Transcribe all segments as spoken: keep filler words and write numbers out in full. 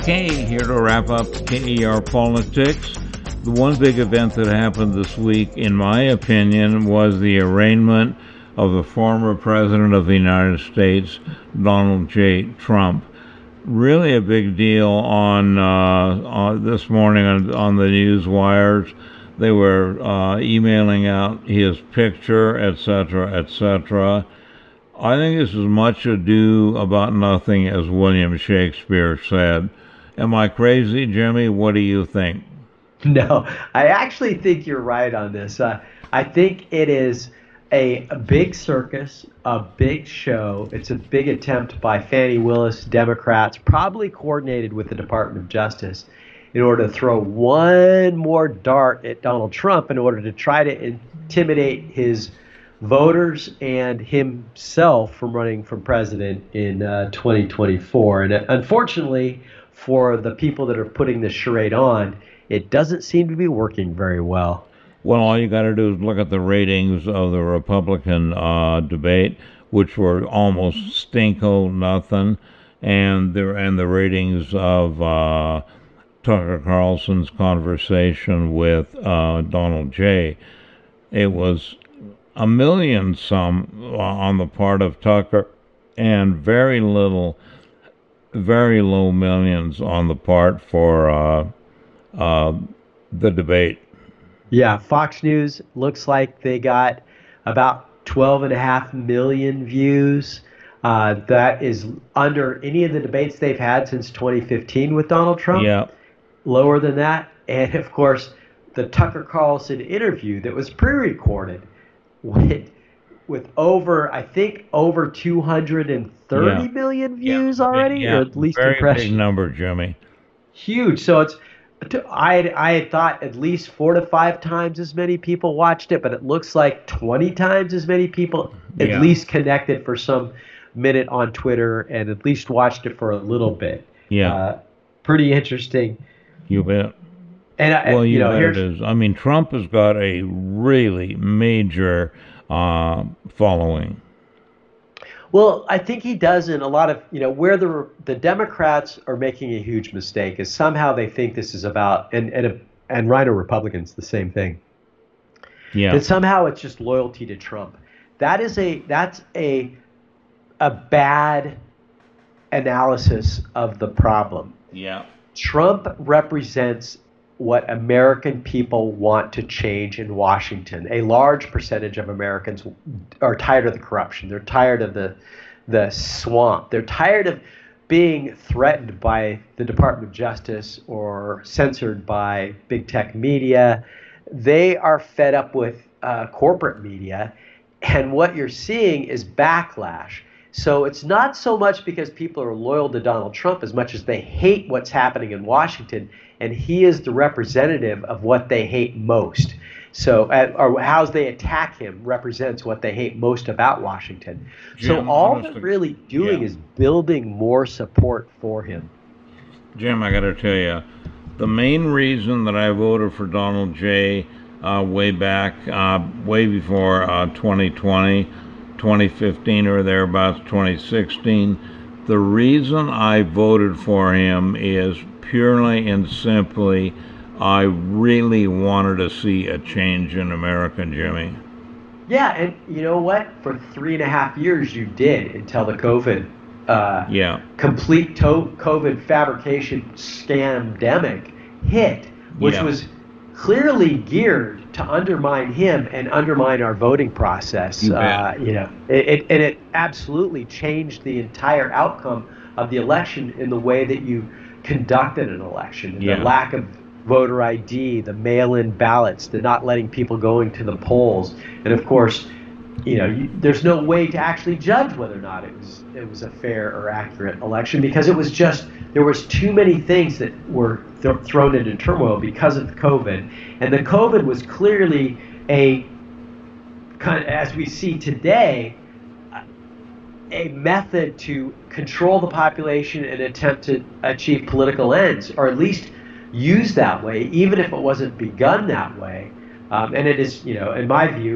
Okay, here to wrap up K E R Politics. The one big event that happened this week, in my opinion, was the arraignment of the former President of the United States, Donald J. Trump. Really a big deal on, uh, on this morning on, on the news wires. They were uh, emailing out his picture, et cetera, et cetera. I think this is much ado about nothing, as William Shakespeare said. Am I crazy, Jimmy? What do you think? No, I actually think you're right on this. Uh, I think it is a, a big circus, a big show. It's a big attempt by Fani Willis, Democrats, probably coordinated with the Department of Justice, in order to throw one more dart at Donald Trump in order to try to intimidate his voters and himself from running for president in uh, twenty twenty-four. And uh, unfortunately, for the people that are putting this charade on, it doesn't seem to be working very well. Well, all you got to do is look at the ratings of the Republican uh, debate, which were almost stinko nothing, and the and the ratings of uh, Tucker Carlson's conversation with uh, Donald J. It was a million some on the part of Tucker, and very little, very low millions on the part for uh, uh, the debate. Yeah, Fox News looks like they got about twelve and a half million views. Uh, that is under any of the debates they've had since twenty fifteen with Donald Trump. Yeah. Lower than that. And of course, the Tucker Carlson interview that was pre-recorded with, with over, I think, over two hundred thirty yeah. million views yeah. already, yeah. or at least Very impressions. big number, Jimmy. Huge. So it's, I had, I had thought at least four to five times as many people watched it, but it looks like twenty times as many people at yeah. least connected for some minute on Twitter and at least watched it for a little bit. Yeah. Uh, pretty interesting. You bet. And I, well, you, you know, bet it is. I mean, Trump has got a really major uh, following. Well, I think he does in a lot of, you know, where the the Democrats are making a huge mistake is somehow they think this is about, and and and Rhino Republicans the same thing. Yeah. That somehow it's just loyalty to Trump. That is a that's a a bad analysis of the problem. Yeah. Trump represents what American people want to change in Washington. A large percentage of Americans are tired of the corruption. They're tired of the the swamp. They're tired of being threatened by the Department of Justice or censored by big tech media. They are fed up with uh, corporate media, and what you're seeing is backlash. So it's not so much because people are loyal to Donald Trump as much as they hate what's happening in Washington, and he is the representative of what they hate most. So, uh, or how they attack him represents what they hate most about Washington. Jim, so all honestly, they're really doing yeah. is building more support for him. Jim, I got to tell you, the main reason that I voted for Donald J. Uh, way back, uh, way before uh, twenty twenty, twenty fifteen or thereabouts, twenty sixteen, the reason I voted for him is purely and simply I really wanted to see a change in America, Jimmy. Yeah, and you know what? For three and a half years you did until the COVID, uh, yeah. complete to- COVID fabrication scamdemic hit, which yeah. was clearly geared to undermine him and undermine our voting process. You, uh, you know, it, it, and it absolutely changed the entire outcome of the election in the way that you conducted an election. Yeah. The lack of voter I D, the mail-in ballots, the not letting people going to the polls, and of course, you know, you, there's no way to actually judge whether or not it was it was a fair or accurate election because it was just there was too many things that were th- thrown into turmoil because of the COVID, and the COVID was clearly a kind of, as we see today, a method to control the population and attempt to achieve political ends, or at least used that way, even if it wasn't begun that way. Um, and it is, you know, in my view,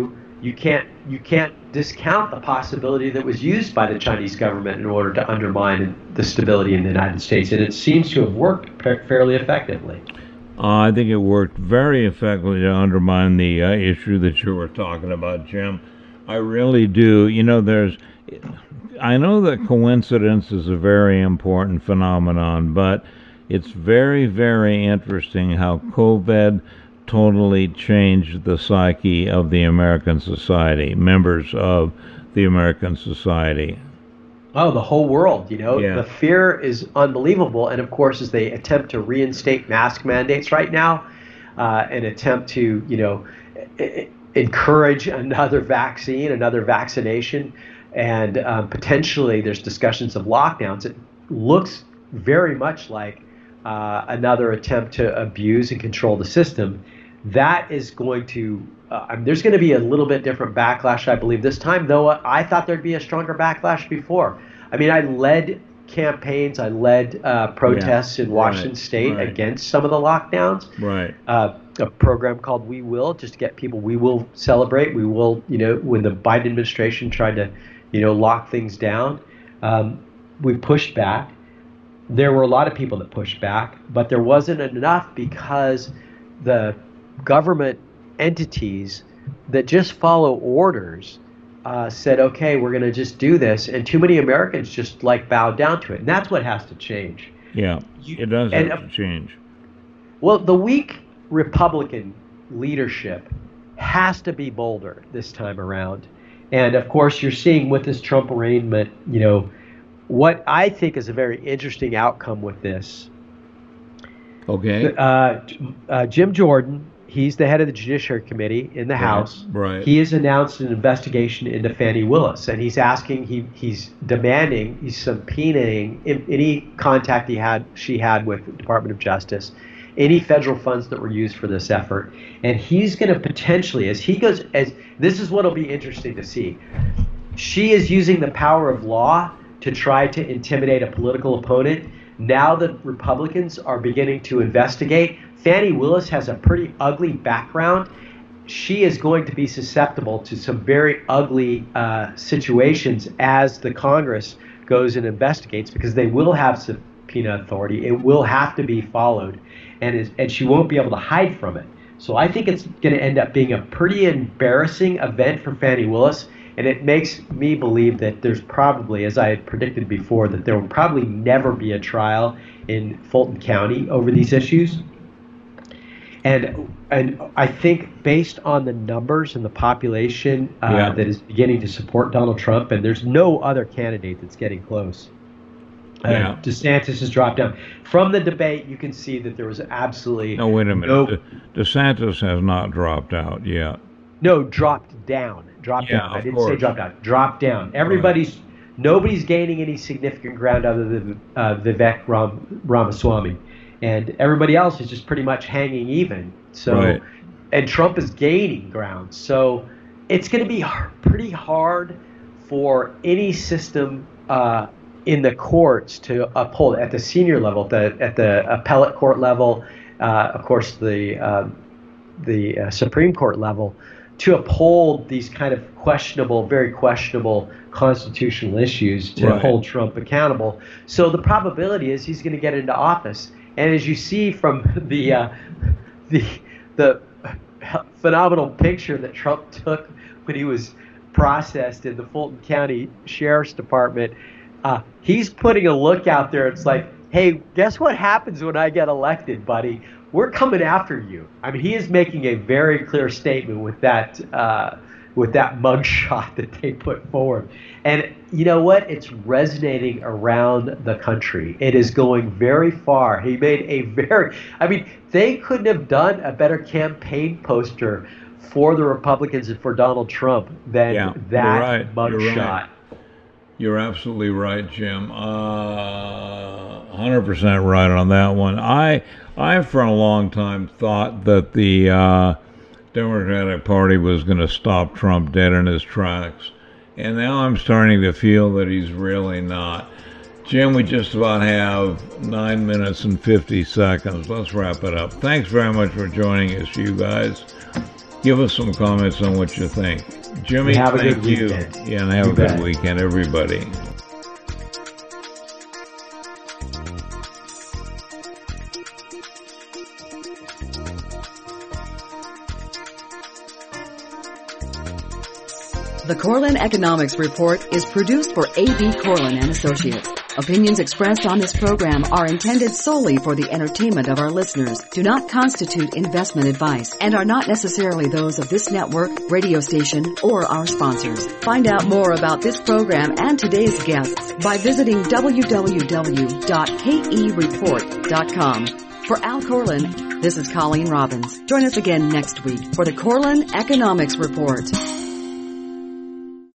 you can't you can't discount the possibility that was used by the Chinese government in order to undermine the stability in the United States, and it seems to have worked fairly effectively. Uh, I think it worked very effectively to undermine the uh, issue that you were talking about, Jim. I really do. You know, there's, I know that coincidence is a very important phenomenon, but it's very, very interesting how COVID totally changed the psyche of the American society, members of the American society. Oh, the whole world, you know, Yeah. the fear is unbelievable. And of course, as they attempt to reinstate mask mandates right now, uh, and attempt to, you know, I- encourage another vaccine, another vaccination, and um, potentially there's discussions of lockdowns, it looks very much like uh, another attempt to abuse and control the system. That is going to, uh, I mean, there's going to be a little bit different backlash, I believe, this time, though I thought there'd be a stronger backlash before. I mean, I led campaigns, I led uh, protests Yeah, in Washington right, State right. against some of the lockdowns. Right. Uh, a program called We Will, just to get people, we will celebrate, we will, you know, when the Biden administration tried to, you know, lock things down, um, we pushed back. There were a lot of people that pushed back, but there wasn't enough because the government entities that just follow orders uh, said, okay, we're going to just do this. And too many Americans just like bowed down to it. And that's what has to change. Yeah, You- it does and, have uh, to change. Well, the weak Republican leadership has to be bolder this time around. And of course, you're seeing with this Trump arraignment, you know, what I think is a very interesting outcome with this. Okay. Uh, uh, Jim Jordan, he's the head of the Judiciary Committee in the House. right. He has announced an investigation into Fani Willis, and he's asking, he he's demanding, he's subpoenaing any contact he had, she had with the Department of Justice, any federal funds that were used for this effort, and he's going to potentially, as he goes, as this is what'll be interesting to see. She is using the power of law to try to intimidate a political opponent. Now the Republicans are beginning to investigate. Fani Willis has a pretty ugly background. She is going to be susceptible to some very ugly uh, situations as the Congress goes and investigates, because they will have subpoena authority. It will have to be followed, and is, and she won't be able to hide from it. So I think it's going to end up being a pretty embarrassing event for Fani Willis. And it makes me believe that there's probably, as I had predicted before, that there will probably never be a trial in Fulton County over these issues. And and I think based on the numbers and the population uh, Yeah. that is beginning to support Donald Trump, and there's no other candidate that's getting close. Uh, Yeah. DeSantis has dropped down. From the debate, you can see that there was absolutely No, wait a minute. no, De- DeSantis has not dropped out yet. no dropped down. Dropped Yeah, down. I of didn't say course. dropped down. Dropped down. Everybody's nobody's gaining any significant ground other than uh, Vivek Ram, Ramaswamy, and everybody else is just pretty much hanging even. So, Right. and Trump is gaining ground. So, it's going to be h- pretty hard for any system uh, in the courts to uphold at the senior level, at the, at the appellate court level, uh, of course, the uh, the uh, Supreme Court level, to uphold these kind of questionable, very questionable constitutional issues to Right. hold Trump accountable. So the probability is he's going to get into office. And as you see from the uh, the the phenomenal picture that Trump took when he was processed in the Fulton County Sheriff's Department, uh, he's putting a look out there. It's like, hey, guess what happens when I get elected, buddy? We're coming after you. I mean, he is making a very clear statement with that uh, with that mugshot that they put forward. And you know what? It's resonating around the country. It is going very far. He made a very, I mean, they couldn't have done a better campaign poster for the Republicans and for Donald Trump than Yeah, you're that right. You're mugshot. right. You're absolutely right, Jim. Uh, one hundred percent right on that one. I, I for a long time thought that the uh, Democratic Party was going to stop Trump dead in his tracks, and now I'm starting to feel that he's really not. Jim, we just about have nine minutes and fifty seconds. Let's wrap it up. Thanks very much for joining us, you guys. Give us some comments on what you think. Jimmy, have a thank good you. weekend. Yeah, and have You a good bet. weekend, everybody. The Corlin Economics Report is produced for A B. Corlin and Associates. Opinions expressed on this program are intended solely for the entertainment of our listeners, do not constitute investment advice, and are not necessarily those of this network, radio station, or our sponsors. Find out more about this program and today's guests by visiting w w w dot k e report dot com. For Al Corlin, this is Colleen Robbins. Join us again next week for the Corlin Economics Report.